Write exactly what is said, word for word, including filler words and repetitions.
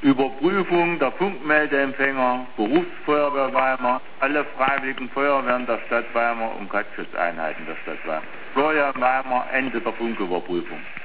Überprüfung der Funkmeldeempfänger, Berufsfeuerwehr Weimar, alle freiwilligen Feuerwehren der Stadt Weimar und Kattschutzeinheiten der Stadt Weimar. Florian Weimar, Ende der Funküberprüfung.